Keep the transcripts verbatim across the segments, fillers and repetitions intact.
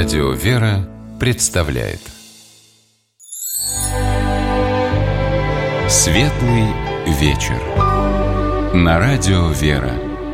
Радио «Вера» представляет Светлый вечер на Радио «Вера».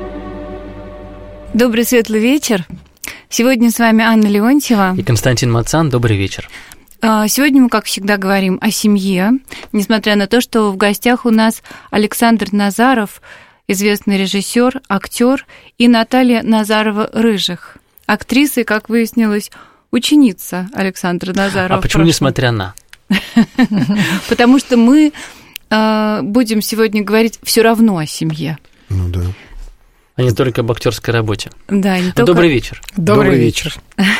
Добрый светлый вечер. Сегодня с вами Анна Леонтьева и Константин Мацан. Добрый вечер. Сегодня мы, как всегда, говорим о семье, несмотря на то, что в гостях у нас Александр Назаров, известный режиссер, актер, и Наталья Назарова-Рыжих, актриса и, как выяснилось, ученица Александра Назарова. А почему несмотря на? Потому что мы будем сегодня говорить все равно о семье. Ну да. А не только об актерской работе. Да, не только... Добрый вечер. Добрый, Добрый вечер.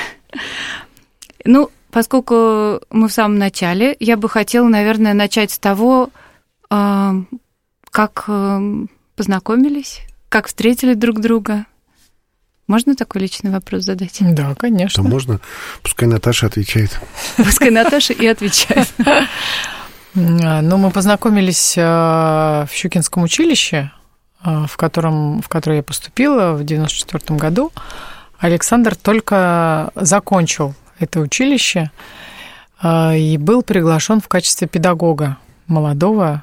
Ну, поскольку мы в самом начале, я бы хотела, наверное, начать с того, как познакомились, как встретили друг друга. Можно такой личный вопрос задать? Да, конечно. Да, можно. Пускай Наташа отвечает. Пускай Наташа и отвечает. Ну, мы познакомились в Щукинском училище, в, котором, в которое я поступила в девяносто четвёртом году. Александр только закончил это училище и был приглашен в качестве педагога молодого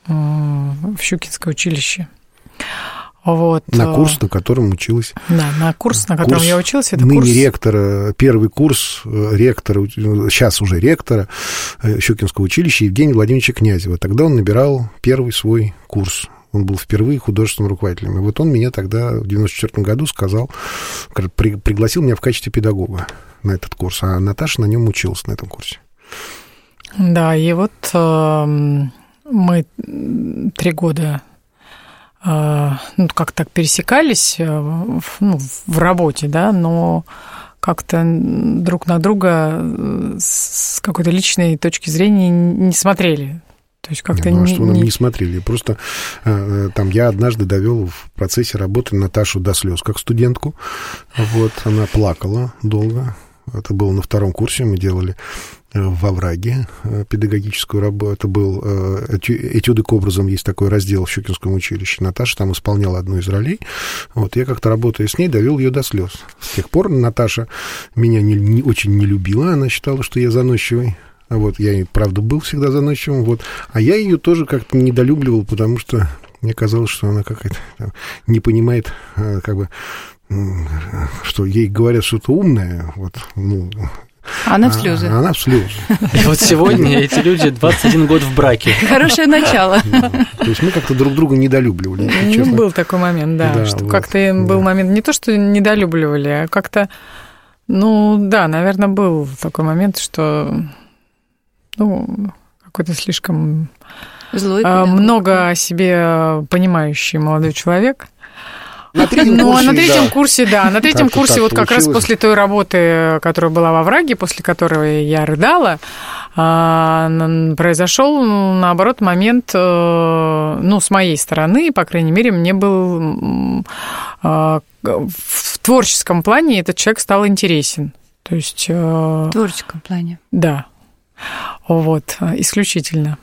в Щукинское училище. Вот. На курс, на котором училась. Да, на курс, на котором курс я училась. Это ныне курс... ректора, первый курс ректора, сейчас уже ректора Щукинского училища Евгения Владимировича Князева. Тогда он набирал первый свой курс. Он был впервые художественным руководителем. И вот он меня тогда в девяносто четвёртом году сказал, при, пригласил меня в качестве педагога на этот курс, а Наташа на нем училась на этом курсе. Да, и вот э, мы три года ну, как так пересекались ну, в работе, да, но как-то друг на друга с какой-то личной точки зрения не смотрели. То есть как-то не, ну, а не, что нам не... не смотрели? Просто э, там я однажды довел в процессе работы Наташу до слез как студентку. Вот, она плакала долго. Это было на втором курсе, мы делали в «Овраге» педагогическую работу. Это был «Этюды к образам», есть такой раздел в Щукинском училище. Наташа там исполняла одну из ролей. Вот, я как-то, работая с ней, довел ее до слез. С тех пор Наташа меня не, не, очень не любила. Она считала, что я заносчивый. Вот, я, и правда, был всегда заносчивым. Вот. А я ее тоже как-то недолюбливал, потому что мне казалось, что она какая-то там, не понимает, как бы, что ей говорят что-то умное. Вот, ну... Она в слезы. А, она в слезы. И вот сегодня эти люди двадцать один год в браке. Хорошее начало. То есть мы как-то друг друга недолюбливали. Ну, был такой момент, да, да что вот, как-то был да. момент, не то, что недолюбливали, а как-то, ну, да, наверное, был такой момент, что, ну, какой-то слишком Злой, много о себе понимающий молодой человек. На третьем ну, курсе, а на третьем да. курсе, да, на третьем Как-то курсе, так вот как получилось. раз после той работы, которая была во «Овраге», после которой я рыдала, произошел, наоборот, момент, ну, с моей стороны, по крайней мере, мне был в творческом плане этот человек стал интересен. То есть... В творческом плане. Да. Вот, исключительно.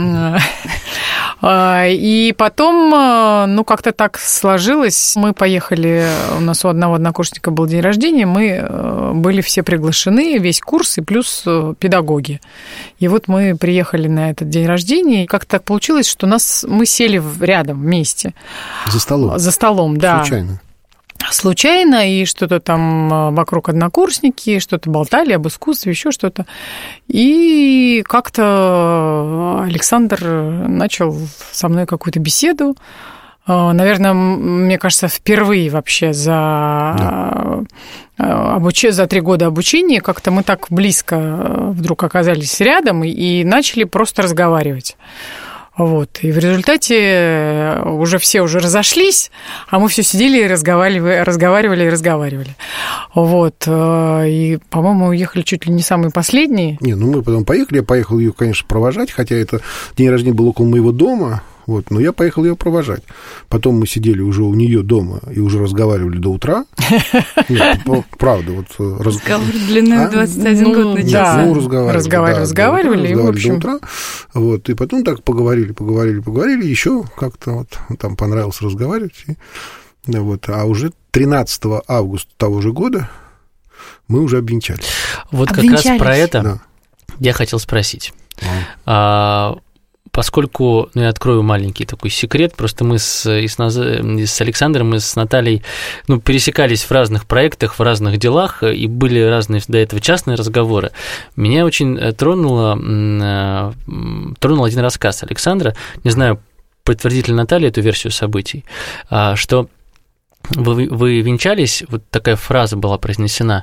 И потом, ну, как-то так сложилось. Мы поехали, у нас у одного однокурсника был день рождения, мы были все приглашены, весь курс и плюс педагоги. И вот мы приехали на этот день рождения, и как-то так получилось, что нас, мы сели рядом вместе. За столом? За столом, да. Случайно? Случайно, и что-то там вокруг однокурсники, что-то болтали об искусстве, еще что-то. И как-то Александр начал со мной какую-то беседу. Наверное, мне кажется, впервые вообще за, да. обуч... за три года обучения как-то мы так близко вдруг оказались рядом и, и начали просто разговаривать. Вот. И в результате уже все уже разошлись, а мы все сидели и разговаривали, разговаривали и разговаривали. Вот. И, по-моему, уехали чуть ли не самые последние. Не, ну мы потом поехали, я поехал ее, конечно, провожать, хотя это день рождения был около моего дома. Вот, но я поехал ее провожать. Потом мы сидели уже у нее дома и уже разговаривали до утра. Нет, правда, вот разговор длиной в двадцать один год начался. Ну, разговаривали. Разговаривали, разговаривали, и в общем... до утра. Вот, и потом так поговорили, поговорили, поговорили, еще как-то вот там понравилось разговаривать. Вот, а уже тринадцатого августа того же года мы уже обвенчались. Вот как раз про это да. я хотел спросить. А, поскольку, ну, я открою маленький такой секрет, просто мы с, и с, с Александром и с Натальей ну, пересекались в разных проектах, в разных делах, и были разные до этого частные разговоры. Меня очень тронуло, тронул один рассказ Александра, не знаю, подтвердит ли Наталья эту версию событий, что вы, вы венчались, вот такая фраза была произнесена,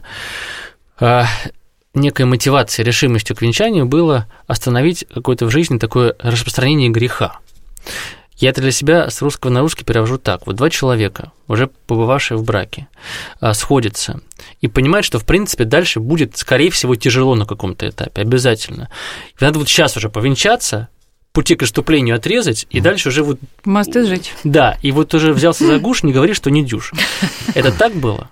некой мотивацией, решимостью к венчанию было остановить какое-то в жизни такое распространение греха. Я это для себя с русского на русский перевожу так. Вот два человека, уже побывавшие в браке, сходятся и понимают, что, в принципе, дальше будет, скорее всего, тяжело на каком-то этапе, обязательно. И надо вот сейчас уже повенчаться, пути к отступлению отрезать, и дальше уже вот... Мосты сжечь. Да, и вот уже взялся за гуш, не говори, что не дюж. Это так было?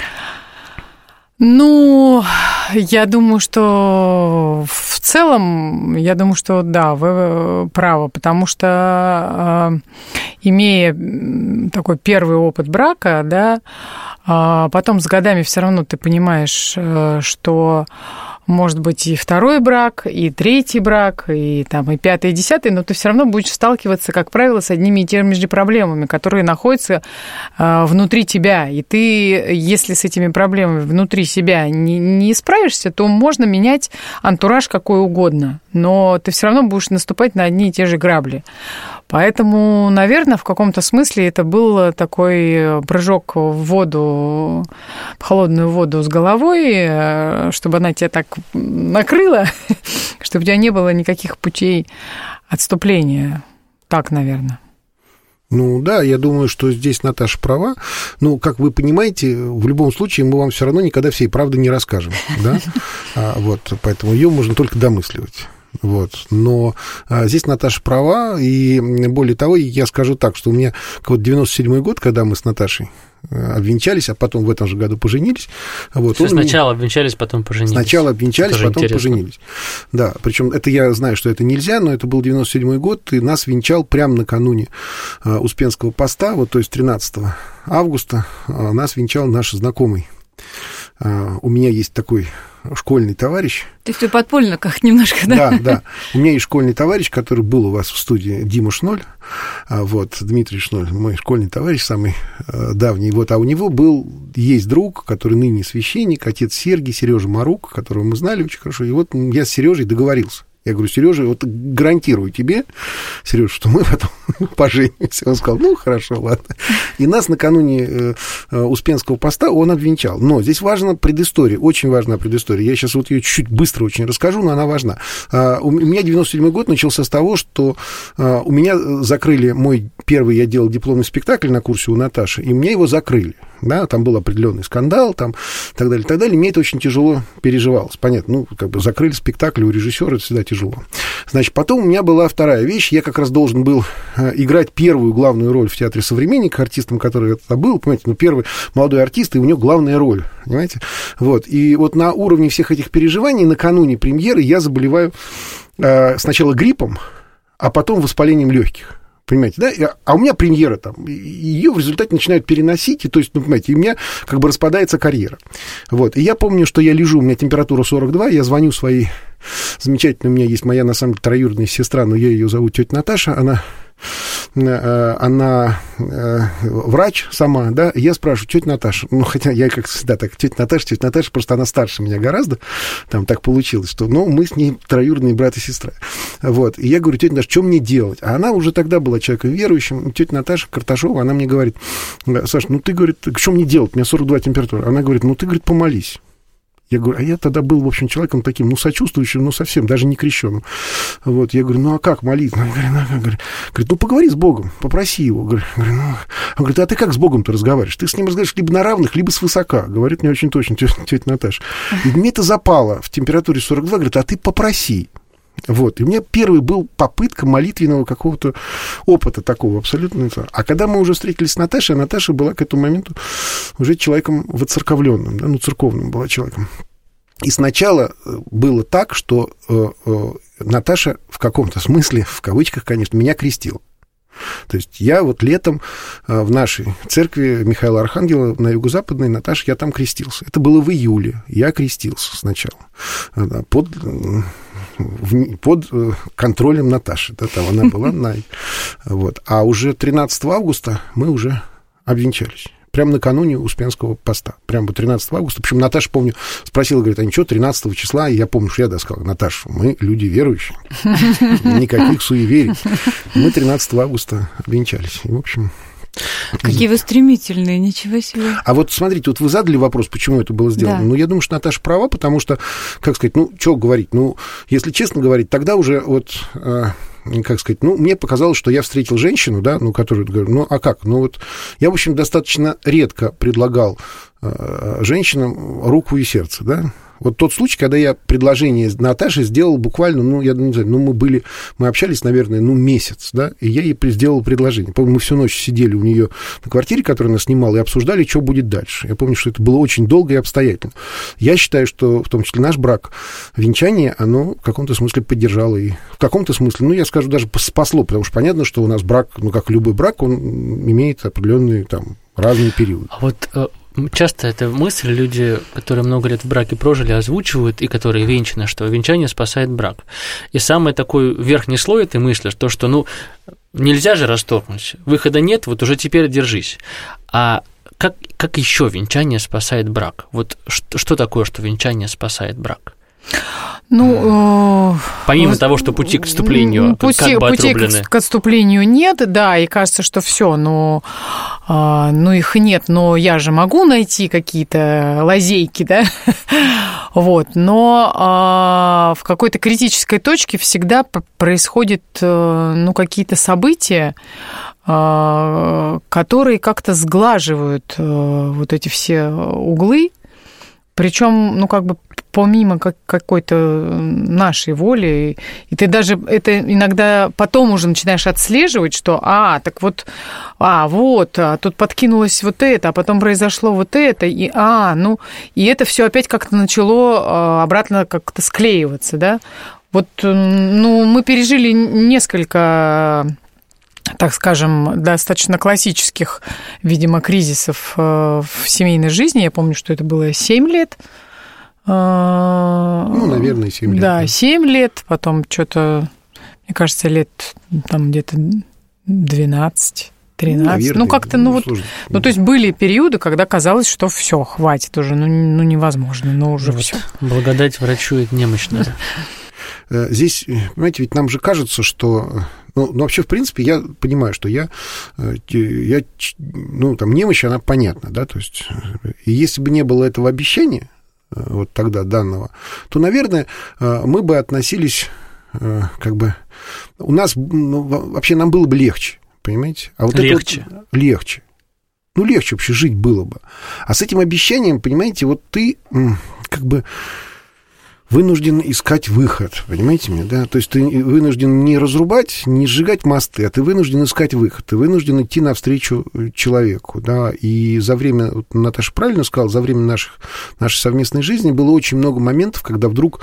Ну, я думаю, что в целом, я думаю, что да, вы правы, потому что, имея такой первый опыт брака, да, потом с годами все равно ты понимаешь, что может быть и второй брак, и третий брак, и, там, и пятый, и десятый, но ты все равно будешь сталкиваться, как правило, с одними и теми же проблемами, которые находятся э, внутри тебя. И ты, если с этими проблемами внутри себя не, не справишься, то можно менять антураж какой угодно, но ты все равно будешь наступать на одни и те же грабли. Поэтому, наверное, в каком-то смысле это был такой прыжок в воду, в холодную воду с головой, чтобы она тебя так накрыла, чтобы у тебя не было никаких путей отступления. Так, наверное. Ну да, я думаю, что здесь Наташа права. Ну, как вы понимаете, в любом случае мы вам все равно никогда всей правды не расскажем, да? А, вот, поэтому ее можно только домысливать. Вот. Но а, здесь Наташа права, и более того, я скажу так, что у меня вот девяносто седьмой год, когда мы с Наташей обвенчались, а потом в этом же году поженились. Вот, сначала меня... обвенчались, потом поженились. Сначала обвенчались, потом интересно. поженились. Да, причем это я знаю, что это нельзя, но это был девяносто седьмой год, и нас венчал прямо накануне Успенского поста, вот, то есть тринадцатого августа, нас венчал наш знакомый. У меня есть такой школьный товарищ. Ты все подпольно как немножко, да? Да, да. У меня есть школьный товарищ, который был у вас в студии, Дима Шноль, вот, Дмитрий Шноль, мой школьный товарищ, самый давний. Вот, а у него был, есть друг, который ныне священник, отец Сергий, Сережа Марук, которого мы знали очень хорошо. И вот я с Сережей договорился. Я говорю, Сережа, вот гарантирую тебе, Сережа, что мы потом поженимся. Он сказал, ну, хорошо, ладно. И нас накануне Успенского поста он обвенчал. Но здесь важна предыстория, очень важна предыстория. Я сейчас вот ее чуть-чуть быстро очень расскажу, но она важна. У меня девяносто седьмой год начался с того, что у меня закрыли мой первый, я делал дипломный спектакль на курсе у Наташи, и мне его закрыли. Да, там был определенный скандал, там, и так далее, и так далее. Мне это очень тяжело переживалось. Понятно, ну, как бы закрыли спектакль, у режиссера это всегда тяжело. Значит, потом у меня была вторая вещь. Я как раз должен был играть первую главную роль в театре «Современник», артистом, который это был, понимаете, ну, первый молодой артист, и у него главная роль, понимаете? Вот, и вот на уровне всех этих переживаний накануне премьеры я заболеваю э, сначала гриппом, а потом воспалением легких. Понимаете, да? А у меня премьера там, ее в результате начинают переносить, и, то есть, ну, понимаете, и у меня как бы распадается карьера. Вот, и я помню, что я лежу, у меня температура сорок два, я звоню своей замечательной, у меня есть моя, на самом деле, троюродная сестра, но я ее зову тетя Наташа, она... она врач сама, да, и я спрашиваю, тетя Наташа, ну, хотя я как всегда так, тетя Наташа, тетя Наташа, просто она старше меня гораздо, там так получилось, что, ну, мы с ней троюродные брат и сестра, вот, и я говорю, тетя Наташа, что мне делать? А она уже тогда была человеком верующим, тетя Наташа Карташова, она мне говорит, Саша, ну, ты, говорит, что мне делать? У меня сорок два температура. Она говорит, ну, ты, говорит, помолись. Я говорю, а я тогда был, в общем, человеком таким, ну, сочувствующим, ну, совсем, даже не крещенным. Вот, я говорю, ну, а как молиться? Она говорит, ну, говорит, ну, поговори с Богом, попроси его. Говорю, ну, он говорит, а ты как с Богом-то разговариваешь? Ты с ним разговариваешь либо на равных, либо свысока. Говорит мне очень точно тетя Наташа. И мне это запало в температуре сорок два, говорит, а ты попроси. Вот, и у меня первый был попытка молитвенного какого-то опыта такого абсолютно. А когда мы уже встретились с Наташей, а Наташа была к этому моменту уже человеком воцерковленным, да, ну, церковным была человеком. И сначала было так, что э, э, Наташа в каком-то смысле, в кавычках, конечно, меня крестила. То есть я вот летом в нашей церкви Михаила Архангела на Юго-Западной, Наташа, я там крестился. Это было в июле. Я крестился сначала под, под контролем Наташи. Да, там она была. Вот. А уже тринадцатого августа мы уже обвенчались. Прямо накануне Успенского поста. Прямо тринадцатого августа. Причем Наташа, помню, спросила, говорит, а ничего, тринадцатого числа, и я помню, что я да, сказал, Наташа, мы люди верующие, никаких суеверий. Мы тринадцатого августа обвенчались. И, в общем... Какие вы стремительные, ничего себе. А вот смотрите, вот вы задали вопрос, почему это было сделано. Да. Ну, я думаю, что Наташа права, потому что, как сказать, ну, что говорить, ну, если честно говорить, тогда уже вот... как сказать, ну, мне показалось, что я встретил женщину, да, ну, которую, говорю, ну, а как? Ну, вот я, в общем, достаточно редко предлагал э, женщинам руку и сердце, да. Вот тот случай, когда я предложение Наташе сделал буквально, ну, я не знаю, ну, мы были, мы общались, наверное, ну, месяц, да, и я ей сделал предложение. Помню, мы всю ночь сидели у нее на квартире, которую она снимала, и обсуждали, что будет дальше. Я помню, что это было очень долго и обстоятельно. Я считаю, что в том числе наш брак, венчание, оно в каком-то смысле поддержало и в каком-то смысле, ну, я скажу, даже спасло, потому что понятно, что у нас брак, ну, как любой брак, он имеет определенные там разные периоды. А вот часто эта мысль люди, которые много лет в браке прожили, озвучивают, и которые венчаны, что венчание спасает брак. И самый такой верхний слой этой мысли, то, что, ну, нельзя же расторгнуть, выхода нет, вот уже теперь держись. А как, как еще венчание спасает брак? Вот что, что такое, что венчание спасает брак? Ну, помимо э, того, что пути к отступлению пути, как бы пути отрублены. к отступлению нет, да, и кажется, что все, ну, э, ну, их нет, но я же могу найти какие-то лазейки, да, вот, но э, в какой-то критической точке всегда происходят, э, ну, какие-то события, э, которые как-то сглаживают э, вот эти все углы, причем, ну, как бы помимо как, какой-то нашей воли, и ты даже это иногда потом уже начинаешь отслеживать, что, а, так вот, а, вот, а тут подкинулось вот это, а потом произошло вот это, и, а, ну, и это все опять как-то начало обратно как-то склеиваться, да. Вот, ну, мы пережили несколько, так скажем, достаточно классических, видимо, кризисов в семейной жизни. Я помню, что это было семь лет. Ну, наверное, семь лет. Да, семь лет, потом что-то, мне кажется, лет там где-то двенадцать, тринадцать. Ну, ну как-то, ну, ну вот, сложно. Ну, то есть были периоды, когда казалось, что все, хватит уже, ну, ну невозможно, ну уже вот все. Благодать врачует немощно. Здесь, понимаете, ведь нам же кажется, что... Ну, ну, вообще, в принципе, я понимаю, что я, я... Ну, там, немощь, она понятна, да, то есть... И если бы не было этого обещания, вот тогда данного, то, наверное, мы бы относились как бы... У нас, ну, вообще, нам было бы легче, понимаете? А вот легче. Это вот, легче. Ну, легче вообще жить было бы. А с этим обещанием, понимаете, вот ты как бы... вынужден искать выход, понимаете меня, да? То есть ты вынужден не разрубать, не сжигать мосты, а ты вынужден искать выход, ты вынужден идти навстречу человеку, да? И за время, вот Наташа правильно сказала, за время наших, нашей совместной жизни было очень много моментов, когда вдруг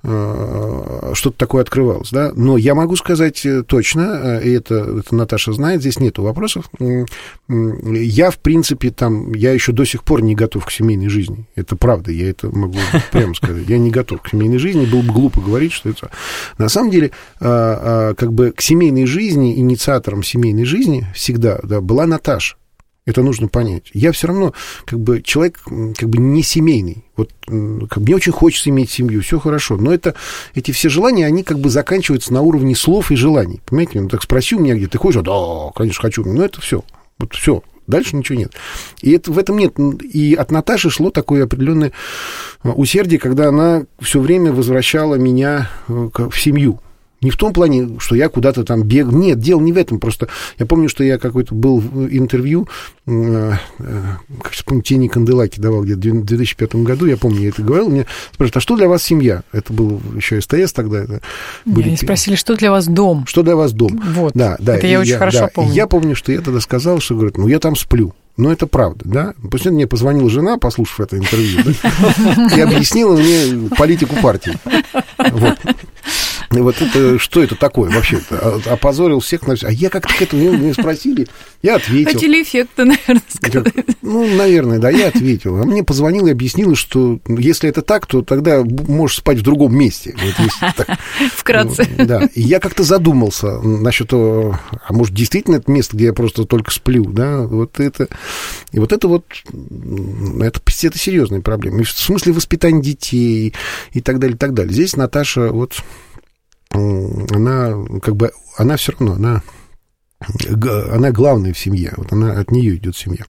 э, что-то такое открывалось, да? Но я могу сказать точно, и это, это Наташа знает, здесь нету вопросов, я, в принципе, там, я еще до сих пор не готов к семейной жизни, это правда, я это могу прямо сказать, я не готов к семейной жизни, было бы глупо говорить, что это... На самом деле, как бы к семейной жизни, инициатором семейной жизни всегда, да, была Наташа. Это нужно понять. Я все равно как бы человек как бы не семейный. Вот как бы мне очень хочется иметь семью, все хорошо. Но это, эти все желания, они как бы заканчиваются на уровне слов и желаний. Понимаете? Ну, так спроси у меня, где ты хочешь, да, конечно, хочу. Но это все. Вот все. Дальше ничего нет. И это, в этом нет. И от Наташи шло такое определенное усердие, когда она все время возвращала меня в семью. Не в том плане, что я куда-то там бегал. Нет, дело не в этом. Просто я помню, что я какой-то был в интервью, как сейчас помню, Тени Канделаки давал где-то в две тысячи пятом году, я помню, я это говорил, мне спрашивают, а что для вас семья? Это был еще СТС тогда. Это были... Они спросили, что для вас дом? Что для вас дом? Вот, да, да, это я очень я, хорошо да, помню. Я помню, что я тогда сказал, что, говорит, ну, я там сплю. Но это правда, да? После этого мне позвонила жена, послушав это интервью, да? И объяснила мне политику партии. Вот. Вот это, что это такое вообще-то? Опозорил всех на все. А я как-то к этому не спросили, я ответил. Хотели эффекта, наверное, сказать. Ну, наверное, да, я ответил. А мне позвонила и объяснила, что если это так, то тогда можешь спать в другом месте. Вот если так. Вкратце. Да, и я как-то задумался насчет того, а может, действительно это место, где я просто только сплю, да, вот это... И вот это вот, это, это серьезная проблема. И в смысле воспитания детей и так далее, и так далее. Здесь Наташа вот... она как бы, она все равно, она, она главная в семье, вот она, от нее идет семья.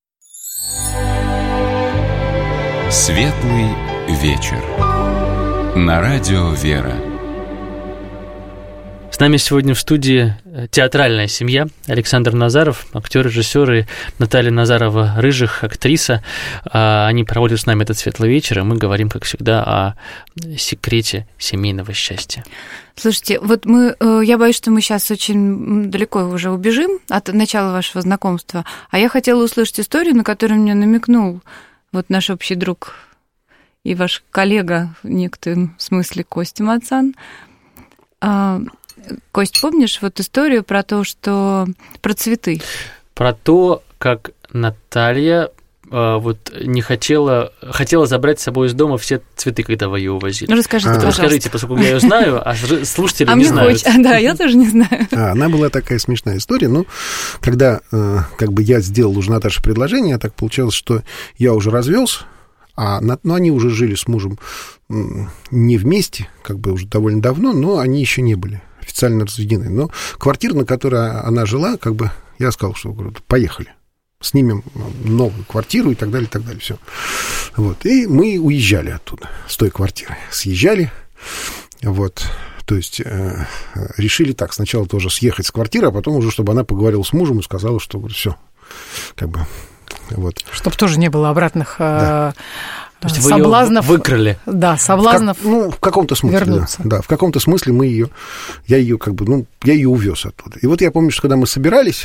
Светлый вечер. На радио «Вера». С нами сегодня в студии театральная семья. Александр Назаров, актер, режиссер, и Наталья Назарова-Рыжих, актриса. Они проводят с нами этот светлый вечер, и мы говорим, как всегда, о секрете семейного счастья. Слушайте, вот мы, я боюсь, что мы сейчас очень далеко уже убежим от начала вашего знакомства, а я хотела услышать историю, на которую мне намекнул вот наш общий друг и ваш коллега в некотором смысле Костя Мацан. Кость, помнишь вот историю про то, что... про цветы? Про то, как Наталья э, вот не хотела... хотела забрать с собой из дома все цветы, когда вы ее увозили. Ну, расскажите, а. пожалуйста. Расскажите, поскольку я ее знаю, а слушатели а не мне знают. Хочется. Да, я тоже не знаю. А, она была такая смешная история. Ну, когда э, как бы я сделал уже Наташе предложение, так получалось, что я уже развелся, а, ну, они уже жили с мужем не вместе, как бы уже довольно давно, но они еще не были официально разведены. Но квартира, на которой она жила, как бы, я сказал, что, говорю, поехали, снимем новую квартиру и так далее, и так далее, все. Вот, и мы уезжали оттуда, с той квартиры, съезжали, вот, то есть э, решили так, сначала тоже съехать с квартиры, а потом уже, чтобы она поговорила с мужем и сказала, что, говорю, все, как бы, вот. Чтобы тоже не было обратных... Да. То есть соблазнов, вы ее выкрали. Да, соблазнов. В как, ну, в каком-то смысле, вернуться. Да, да. В каком-то смысле мы ее, я ее как бы, ну, я ее увез оттуда. И вот я помню, что когда мы собирались,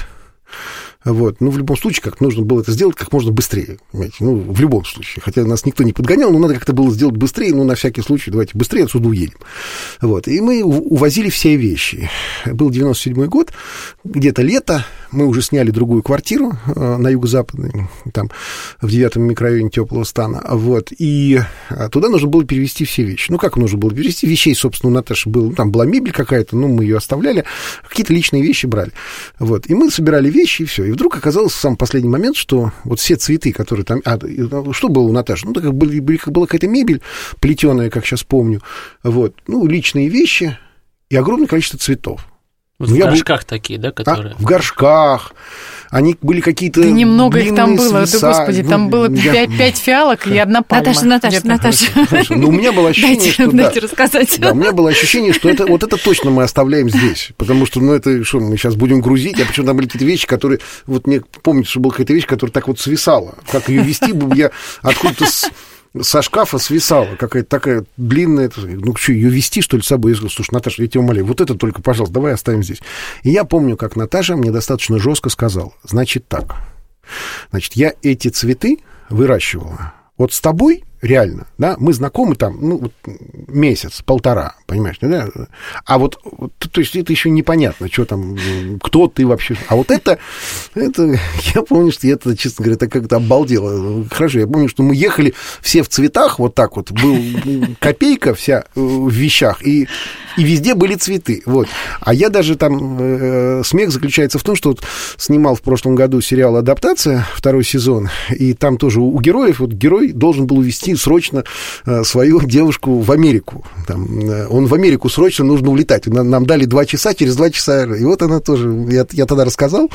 вот, ну, в любом случае, как нужно было это сделать как можно быстрее, понимаете, ну, в любом случае. Хотя нас никто не подгонял, но надо как-то было сделать быстрее, ну, на всякий случай, давайте быстрее отсюда уедем. Вот, и мы увозили все вещи. Был девяносто седьмой год, где-то лето, мы уже сняли другую квартиру на юго-западной, там, в девятом микрорайоне Теплого Стана, вот, и туда нужно было перевезти все вещи. Ну, как нужно было перевезти? Вещей, собственно, у Наташи было, там была мебель какая-то, ну, мы ее оставляли, какие-то личные вещи брали, вот, и мы собирали вещи, и все, и вдруг оказалось в самый последний момент, что вот все цветы, которые там, а, что было у Наташи? Ну, так как были, были, была какая-то мебель плетеная, как сейчас помню, вот, ну, личные вещи и огромное количество цветов. Вот ну, в горшках был... такие, да, которые... А, в горшках. Они были какие-то да немного их там было, свиса... да, господи, там ну, было я... пять, пять фиалок и одна пальма. Наташа, Наташа, Наташа. Хорошо. Ну, у меня было ощущение, дайте, что... Дайте да, рассказать. Да, у меня было ощущение, что это, вот это точно мы оставляем здесь. Потому что, ну, это что, мы сейчас будем грузить, а почему там были какие-то вещи, которые... Вот мне помнится, что была какая-то вещь, которая так вот свисала. Как ее вести, я откуда-то... С... со шкафа свисала какая-то такая длинная... Ну, что, ее вести, что ли, с собой? Я сказал, слушай, Наташа, я тебя умоляю, вот это только, пожалуйста, давай оставим здесь. И я помню, как Наташа мне достаточно жестко сказала, значит так, значит, я эти цветы выращивала вот с тобой, реально, да, мы знакомы там, ну, вот, месяц, полтора, понимаешь, да? А вот, вот, то есть это еще непонятно, что там, кто ты вообще. А вот это, это, я помню, что я это, честно говоря, так как-то обалдело. Хорошо, я помню, что мы ехали все в цветах, вот так вот, был копейка вся в вещах, и, и везде были цветы, вот. А я даже там, э, смех заключается в том, что вот снимал в прошлом году сериал «Адаптация», второй сезон, и там тоже у героев, вот герой должен был увезти срочно свою девушку в Америку. Там, он в Америку срочно нужно улетать. Нам, нам дали два часа, через два часа. И вот она тоже... Я, я тогда рассказал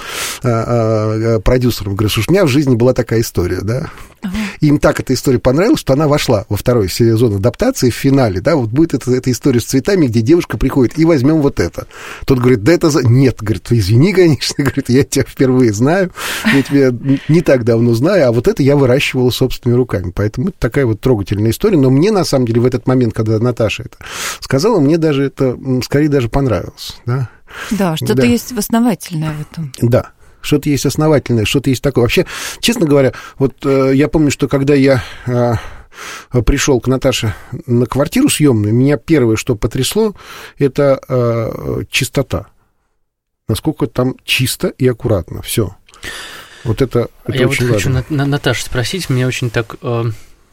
а, а, продюсерам, говорю, слушай, у меня в жизни была такая история, да. Ага. Им так эта история понравилась, что она вошла во второй сезон адаптации в финале, да, вот будет эта, эта история с цветами, где девушка приходит, и возьмем вот это. Тот говорит, да это... За... Нет, говорит, извини, конечно, говорит, я тебя впервые знаю, я тебя не так давно знаю, а вот это я выращивала собственными руками. Поэтому это такая вот трогательная история, но мне, на самом деле, в этот момент, когда Наташа это сказала, мне даже это, скорее, даже понравилось, да. Да, что-то да. есть основательное в этом. Да. Что-то есть основательное, что-то есть такое. Вообще, честно говоря, вот э, я помню, что когда я э, пришел к Наташе на квартиру съемную, меня первое, что потрясло, это э, чистота. Насколько там чисто и аккуратно. Все. Вот это, это Я очень вот важно. хочу на, на, Наташу спросить, меня очень так э,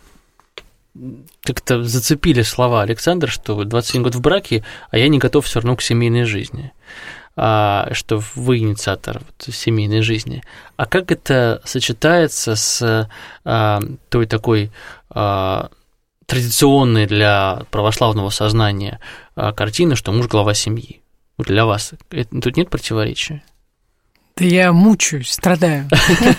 как-то зацепили слова Александра, что двадцать семь год в браке, а я не готов все равно к семейной жизни. А, что вы инициатор вот, семейной жизни. А как это сочетается с а, той такой а, традиционной для православного сознания а, картины, что муж глава семьи? Для вас это, тут нет противоречия? Да я мучаюсь, страдаю.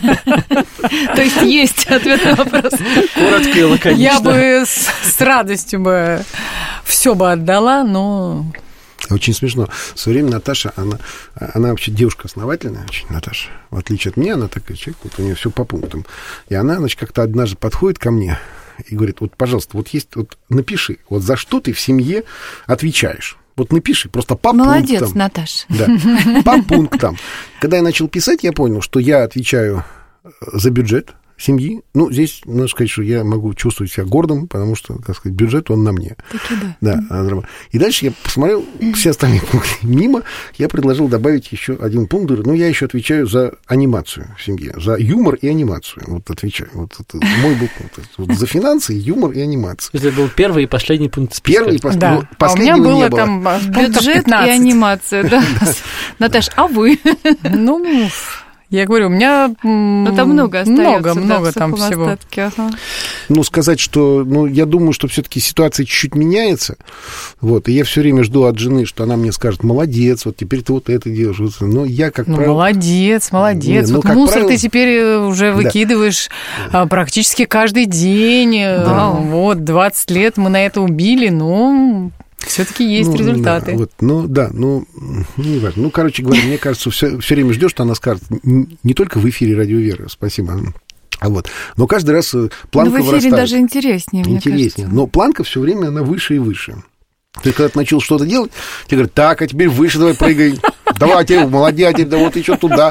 То есть есть ответ на вопрос. Коротко и лаконично. Я бы с радостью бы все бы отдала, но... Очень смешно. В свое время Наташа, она, она вообще девушка основательная, очень, Наташа. В отличие от меня, она такая человек, вот у нее все по пунктам. И она, значит, как-то однажды подходит ко мне и говорит, вот, пожалуйста, вот есть, вот напиши, вот за что ты в семье отвечаешь. Вот напиши, просто по Молодец, пунктам. Наташа. Да, по пунктам. Когда я начал писать, я понял, что я отвечаю за бюджет семьи. Ну, здесь, надо сказать, что я могу чувствовать себя гордым, потому что, так сказать, бюджет, он на мне. Таки да. Да. И дальше я посмотрел все остальные пункты мимо. Я предложил добавить еще один пункт. Говорю, ну, я еще отвечаю за анимацию в семье, за юмор и анимацию. Вот отвечаю. Вот это мой был пункт. Вот за финансы, юмор и анимацию. Это был первый и последний пункт списка. Первый и последний. Да. Ну, последнего а у меня было не было. там Бюджет и анимация, да. Наташ, а вы? Ну... Я говорю, у меня ну, там много остается, много, да, много там всего. Остатке, ага. Ну, сказать, что, ну, я думаю, что все-таки ситуация чуть-чуть меняется, вот, и я все время жду от жены, что она мне скажет, молодец, вот теперь ты вот это делаешь, вот, но я, как ну, правило... молодец, молодец, Не, ну, вот как мусор правило... ты теперь уже выкидываешь да. практически каждый день, да. Вот, двадцать лет мы на это убили, но... Все-таки есть ну, результаты. Да, вот, ну, да, ну, не важно. Ну, короче говоря, мне кажется, все, все время ждешь, что она скажет, не только в эфире «Радио Вера», спасибо, а вот, но каждый раз планка вырастает. Ну, в эфире даже интереснее, мне Интереснее, кажется. но планка все время, она выше и выше. Ты когда ты начал что-то делать, тебе говорят, так, а теперь выше давай прыгай, давай, теперь молодец, да вот еще туда.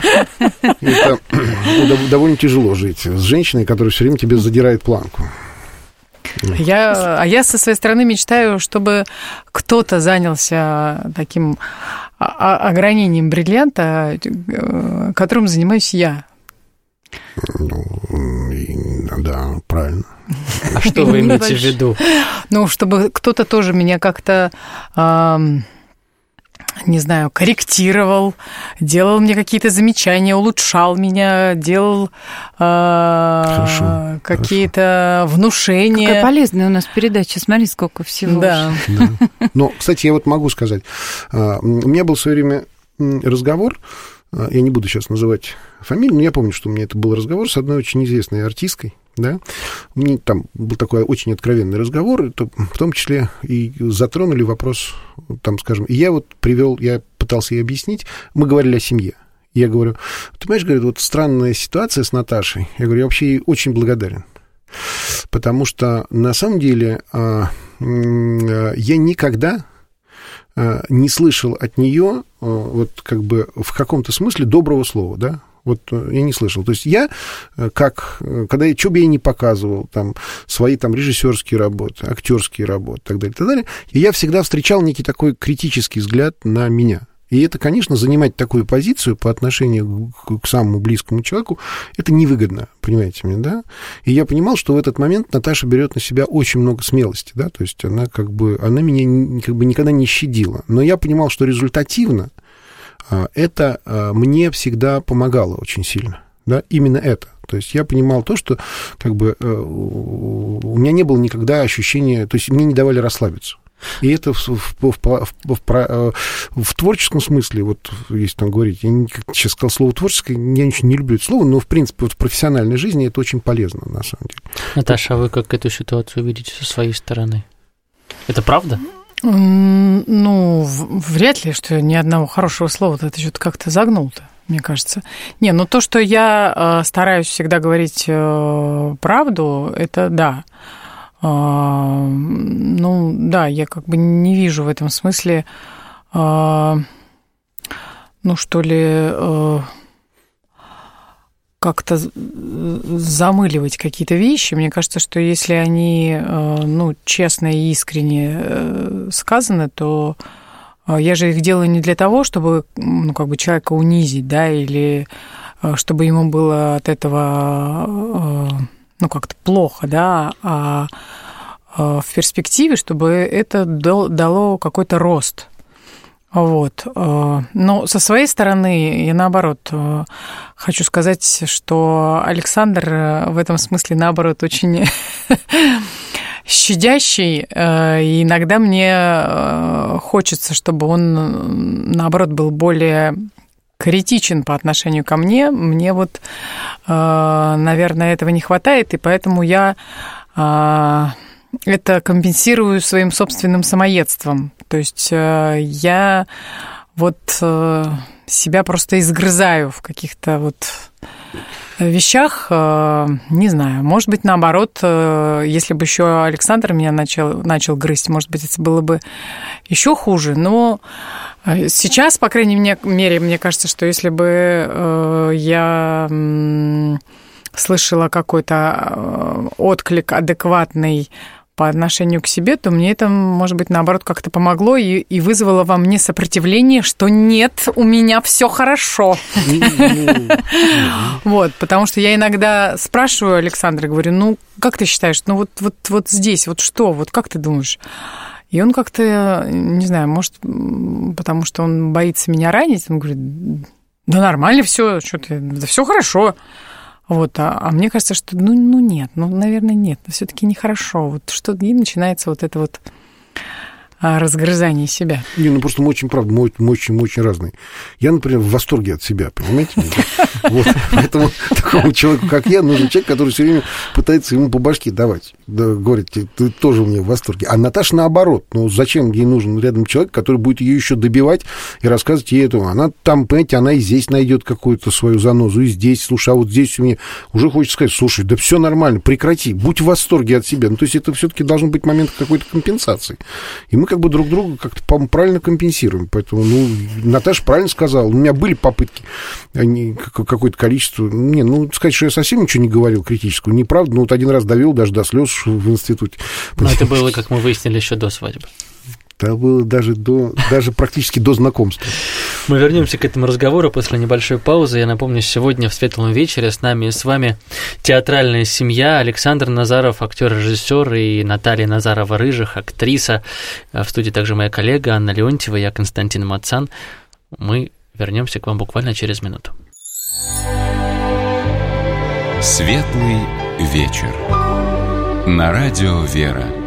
Это довольно тяжело жить с женщиной, которая все время тебе задирает планку. Я, а я со своей стороны мечтаю, чтобы кто-то занялся таким огранением бриллианта, которым занимаюсь я. Ну, да, правильно. А что вы имеете в виду? Ну, чтобы кто-то тоже меня как-то... не знаю, корректировал, делал мне какие-то замечания, улучшал меня, делал э, какие-то хорошо. внушения. Какая полезная у нас передача, смотри, сколько всего. Да. да. Но, кстати, я вот могу сказать, у меня был в свое время разговор, я не буду сейчас называть фамилию, но я помню, что у меня это был разговор с одной очень известной артисткой, да, мне там был такой очень откровенный разговор, то, в том числе и затронули вопрос, там, скажем, и я вот привел, я пытался ей объяснить, мы говорили о семье. Я говорю, ты понимаешь, говорит, вот странная ситуация с Наташей, я говорю, я вообще ей очень благодарен, потому что на самом деле я никогда не слышал от нее вот как бы в каком-то смысле доброго слова, да, вот я не слышал. То есть я, как, когда я, что бы я ни показывал, там, свои там режиссерские работы, актерские работы и так далее, и так далее, и я всегда встречал некий такой критический взгляд на меня. И это, конечно, занимать такую позицию по отношению к самому близкому человеку, это невыгодно, понимаете меня, да? И я понимал, что в этот момент Наташа берет на себя очень много смелости, да, то есть она как бы, она меня как бы никогда не щадила. Но я понимал, что результативно это мне всегда помогало очень сильно, да, именно это. То есть я понимал то, что как бы у меня не было никогда ощущения, то есть мне не давали расслабиться. И это в, в, в, в, в творческом смысле, вот если там говорить, я не, сейчас сказал слово творческое, я очень не люблю это слово, но в принципе вот в профессиональной жизни это очень полезно на самом деле. Наташа, а вы как эту ситуацию видите со своей стороны? Это правда? Ну, вряд ли, что ни одного хорошего слова ты что-то как-то загнул-то, мне кажется. Не, ну то, что я стараюсь всегда говорить правду, это да. Ну, да, я как бы не вижу в этом смысле, ну, что ли, как-то замыливать какие-то вещи. Мне кажется, что если они, ну, честно и искренне сказаны, то я же их делаю не для того, чтобы, ну, как бы человека унизить, да, или чтобы ему было от этого, ну, как-то плохо, да, а в перспективе, чтобы это дало какой-то рост. Вот. Но со своей стороны, я наоборот хочу сказать, что Александр в этом смысле, наоборот, очень щадящий, и иногда мне хочется, чтобы он, наоборот, был более критичен по отношению ко мне. Мне вот, наверное, этого не хватает, и поэтому я это компенсирую своим собственным самоедством. То есть я вот себя просто изгрызаю в каких-то вот вещах, не знаю, может быть, наоборот, если бы еще Александр меня начал, начал грызть, может быть, это было бы еще хуже, но сейчас, по крайней мере, мне кажется, что если бы я слышала какой-то отклик адекватный по отношению к себе, то мне это, может быть, наоборот, как-то помогло и, и вызвало во мне сопротивление, что нет, у меня все хорошо. Вот, потому что я иногда спрашиваю Александра, говорю, ну, как ты считаешь, ну, вот, вот, вот здесь, вот что, вот как ты думаешь? И он как-то, не знаю, может, потому что он боится меня ранить, он говорит, да нормально все, что ты, да все хорошо. Вот, а, а мне кажется, что ну, ну нет, ну, наверное, нет, все-таки нехорошо. Вот что и начинается вот это вот разгрызание себя. Не, ну просто мы очень, правда, мы, мы очень, мы очень разные. Я, например, в восторге от себя, понимаете? Вот, поэтому такому человеку, как я, нужен человек, который все время пытается ему по башке давать. Говорит, ты тоже у меня в восторге. А Наташа наоборот. Ну, зачем ей нужен рядом человек, который будет ее еще добивать и рассказывать ей это? Она там, понимаете, она и здесь найдет какую-то свою занозу, и здесь, слушай, а вот здесь у меня уже хочется сказать, слушай, да все нормально, прекрати, будь в восторге от себя. Ну, то есть это все-таки должен быть момент какой-то компенсации. И мы как бы друг друга как-то, по-моему, правильно компенсируем. Поэтому, ну, Наташа правильно сказала. У меня были попытки, они, какое-то количество... Не, ну, сказать, что я совсем ничего не говорил критического, неправда. Ну, вот один раз довел даже до слез в институте. Но это было, как мы выяснили, еще до свадьбы. Это было даже, до, даже практически до знакомства. Мы вернемся к этому разговору после небольшой паузы. Я напомню, сегодня в «Светлом вечере» с нами и с вами театральная семья. Александр Назаров, актер-режиссер, и Наталья Назарова-Рыжих, актриса. В студии также моя коллега Анна Леонтьева, я Константин Мацан. Мы вернемся к вам буквально через минуту. «Светлый вечер» на радио «Вера».